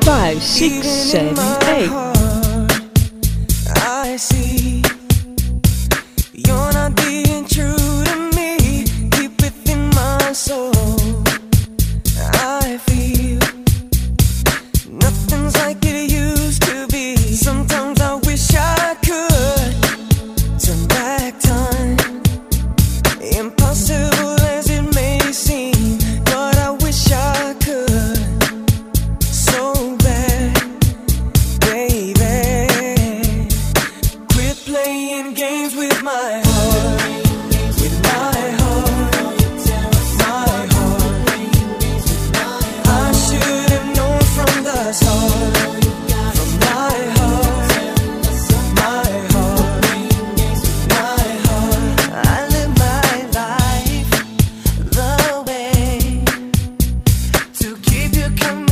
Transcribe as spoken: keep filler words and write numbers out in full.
five, six, seven, eight. I see you're not being true to me, deep within my soul. I feel nothing's like it used to be. Sometimes I wish I could turn back time. Impossible as it may seem, but I wish I could so bad, baby. Quit playing games with my heart, with my heart, my heart. I should have known from the start, from my heart, my heart, my heart. I live my life the way to keep you coming.